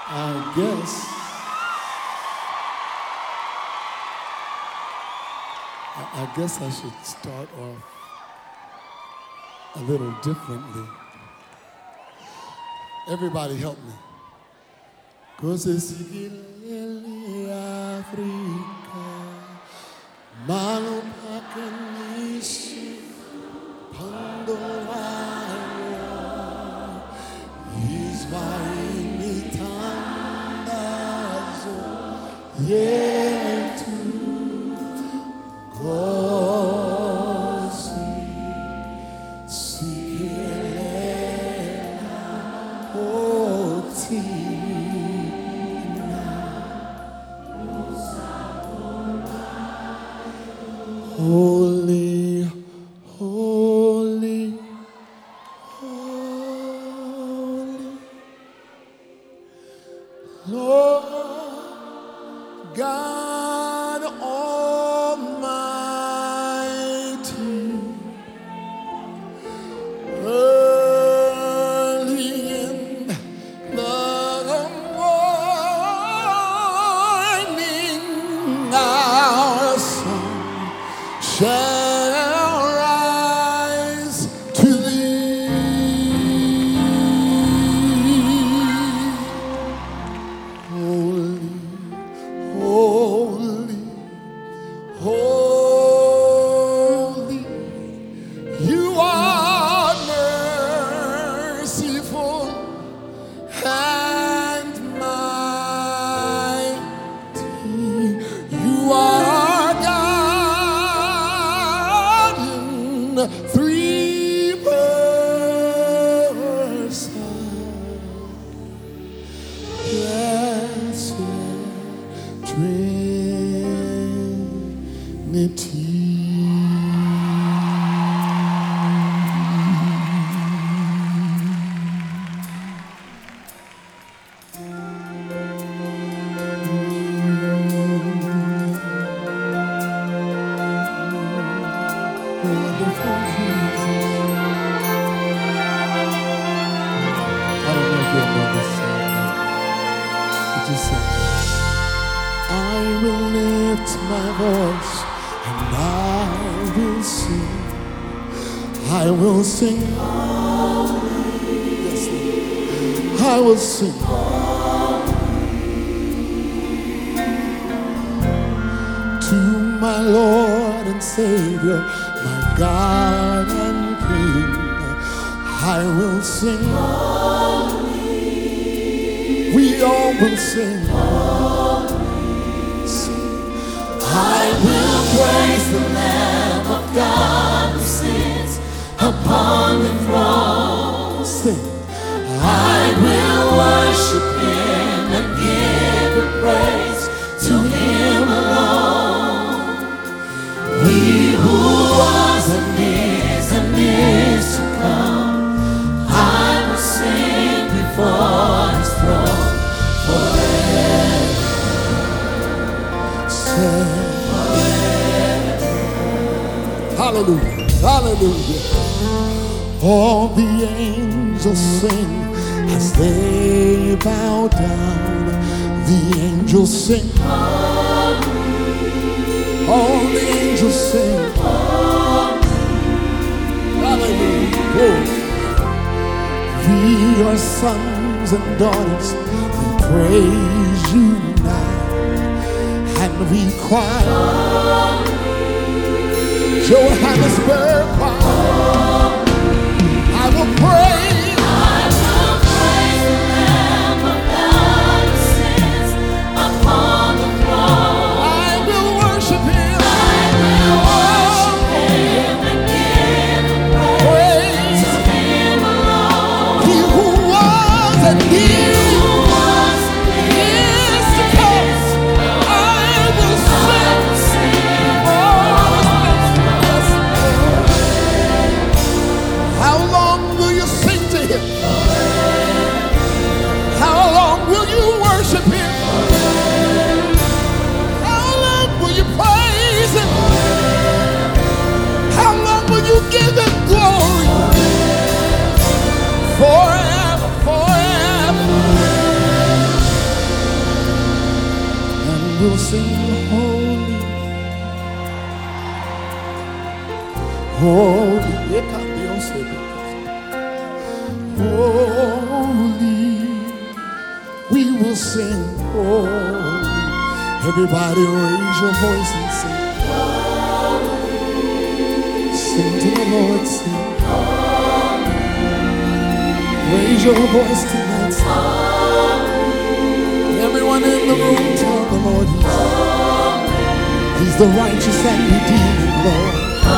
I guess I should start off a little differently. Everybody help me. Cos'è sigilli Africa, mano pakanishi, pandorayo, Ismaili tandazo, yetu gosi, sigilena oti. Holy, holy, holy, Lord God Almighty, early in the morning, our sun shall rise to thee. Holy, holy, holy, you are merciful and mighty. You are God in three persons. Blessed Trinity. Wonderful Jesus. I don't know if you'll know this song, but it just says, I will lift my voice and I will sing. I will sing. Yes, Lord. I will sing. To my Lord and Savior, my God and King, I will sing. We all will sing. I will praise the Lamb of God who sits upon the throne. Sing. I will worship Him and give the praise to Him alone. He who was and is to come, I will sing before His throne forever. Say. Hallelujah, hallelujah. All the angels sing as they bow down. The angels sing. All the angels sing. Hallelujah. We are sons and daughters. We praise you now. And we cry. Johannesburg choir. I will praise. I will praise the Lamb of God who sits upon the throne. I will worship Him. I will worship Him and give the praise to Him alone. He who was and is to come. I will sing. I will sing. Oh, yes, Lord. sing holy, holy. Holy, we will sing holy. Everybody raise your voice and sing. Sing to the Lord, sing. Raise your voice tonight, sing. Everyone in the room tell the Lord He's the righteous and redeeming Lord.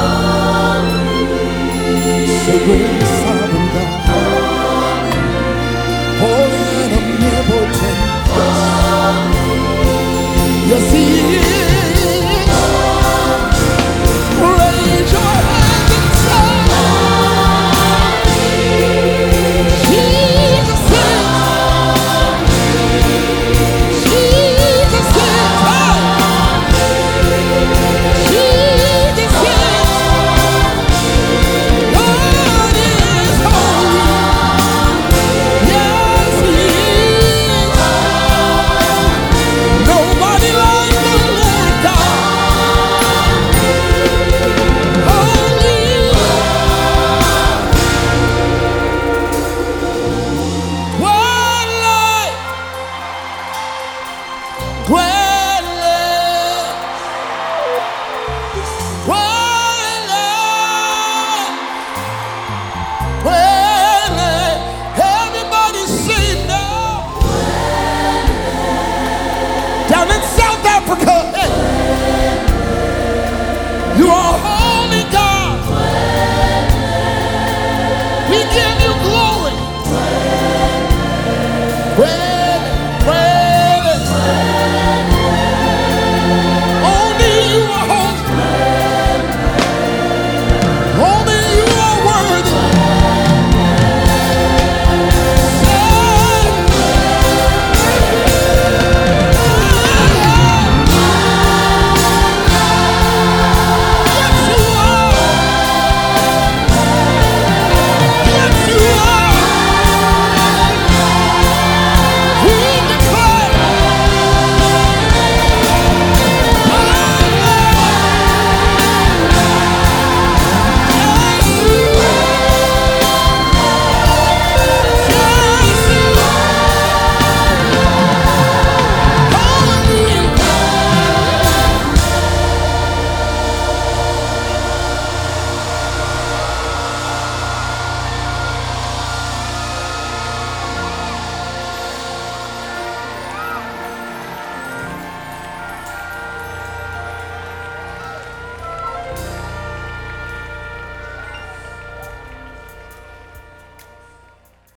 Say great sovereign God, holy and omnipotent. Yes, He is. Raise your hands and say, Jesus is. Jesus is. Jesus is. God is holy. Yes, He is. Nobody like the Lord God. Holy. Everybody say now. Down in South Africa, hey. You are holy God. We give